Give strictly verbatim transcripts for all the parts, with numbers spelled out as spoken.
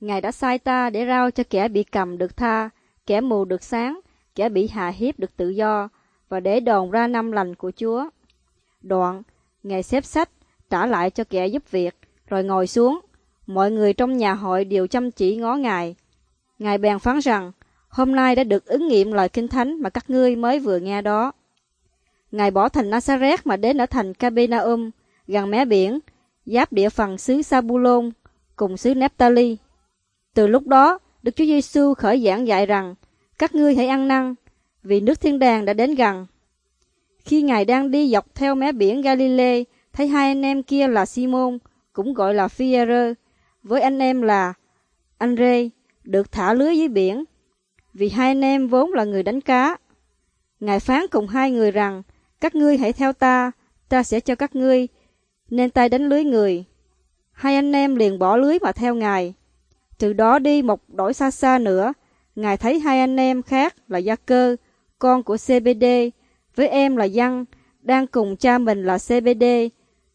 Ngài đã sai ta để rao cho kẻ bị cầm được tha, kẻ mù được sáng, kẻ bị hạ hiếp được tự do, và để đồn ra năm lành của Chúa. Đoạn, Ngài xếp sách, trả lại cho kẻ giúp việc, rồi ngồi xuống. Mọi người trong nhà hội đều chăm chỉ ngó Ngài. Ngài bèn phán rằng, hôm nay đã được ứng nghiệm lời Kinh Thánh mà các ngươi mới vừa nghe đó. Ngài bỏ thành Nazareth mà đến ở thành Capernaum, gần mé biển, giáp địa phần xứ Sa-bu-lôn cùng xứ Nép-ta-li. Từ lúc đó, Đức Chúa Giêsu khởi giảng dạy rằng, các ngươi hãy ăn năn, vì nước thiên đàng đã đến gần. Khi Ngài đang đi dọc theo mé biển Galilee, thấy hai anh em kia là Si-môn, cũng gọi là Phi-e-rơ, với anh em là An-rê, được thả lưới dưới biển, vì hai anh em vốn là người đánh cá. Ngài phán cùng hai người rằng, các ngươi hãy theo ta, ta sẽ cho các ngươi nên tay đánh lưới người. Hai anh em liền bỏ lưới mà theo Ngài. Từ đó đi một đổi xa xa nữa, Ngài thấy hai anh em khác là Gia-cơ, con của Xê-bê-đê, với em là Giăng, đang cùng cha mình là Xê-bê-đê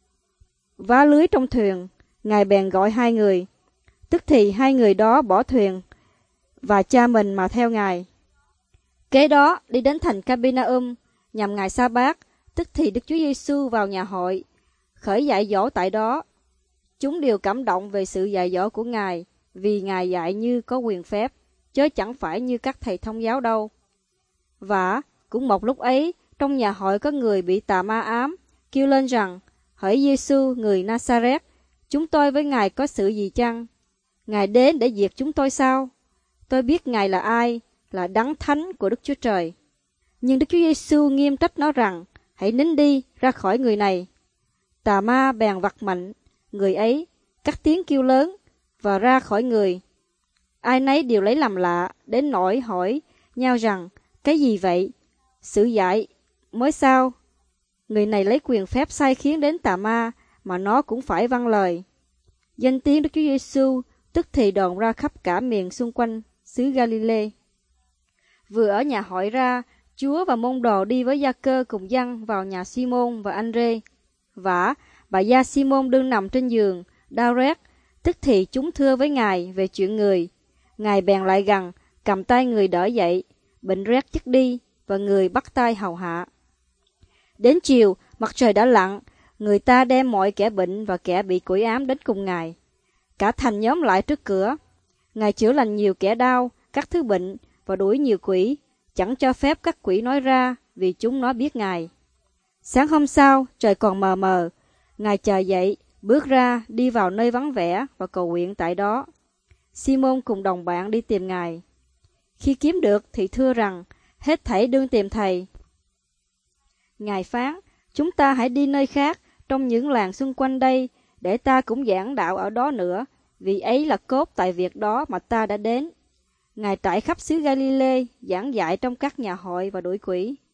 vá lưới trong thuyền. Ngài bèn gọi hai người. Tức thì hai người đó bỏ thuyền và cha mình mà theo Ngài. Kế đó đi đến thành Capernaum nhằm ngày sa-bát. Tức thì Đức Chúa Giêsu vào nhà hội, khởi dạy dỗ tại đó. Chúng đều cảm động về sự dạy dỗ của Ngài, vì Ngài dạy như có quyền phép, chớ chẳng phải như các thầy thông giáo đâu. Và cũng một lúc ấy, trong nhà hội có người bị tà ma ám, kêu lên rằng, hỡi Giêsu người Na-sa-rét, chúng tôi với Ngài có sự gì chăng? Ngài đến để diệt chúng tôi sao? Tôi biết Ngài là ai, là đấng thánh của Đức Chúa Trời. Nhưng Đức Chúa Giêsu nghiêm trách nó rằng, hãy nín đi ra khỏi người này. Tà ma bèn vặt mạnh người ấy, cất tiếng kêu lớn và ra khỏi người. Ai nấy đều lấy làm lạ, đến nỗi hỏi nhau rằng, cái gì vậy? Sự dạy mới sao? Người này lấy quyền phép sai khiến đến tà ma, mà nó cũng phải vâng lời. Danh tiếng Đức Chúa Giêsu tức thì đồn ra khắp cả miền xung quanh xứ Galilee. Vừa ở nhà hội ra, Chúa và môn đồ đi với Gia-cơ cùng Giăng vào nhà Si-môn và An-rê. Vả, bà gia Si-môn đương nằm trên giường, đau rét. Tức thì chúng thưa với Ngài về chuyện người. Ngài bèn lại gần, cầm tay người đỡ dậy, bệnh rét dứt đi, và người bắt tay hầu hạ. Đến chiều, mặt trời đã lặn, người ta đem mọi kẻ bệnh và kẻ bị quỷ ám đến cùng Ngài. Cả thành nhóm lại trước cửa. Ngài chữa lành nhiều kẻ đau, các thứ bệnh, và đuổi nhiều quỷ, chẳng cho phép các quỷ nói ra, vì chúng nó biết Ngài. Sáng hôm sau, trời còn mờ mờ, Ngài chờ dậy, bước ra, đi vào nơi vắng vẻ và cầu nguyện tại đó. Si-môn cùng đồng bạn đi tìm Ngài. Khi kiếm được thì thưa rằng, hết thảy đương tìm Thầy. Ngài phán, chúng ta hãy đi nơi khác, trong những làng xung quanh đây, để ta cũng giảng đạo ở đó nữa, vì ấy là cốt tại việc đó mà ta đã đến. Ngài trải khắp xứ Galilee, giảng dạy trong các nhà hội và đuổi quỷ.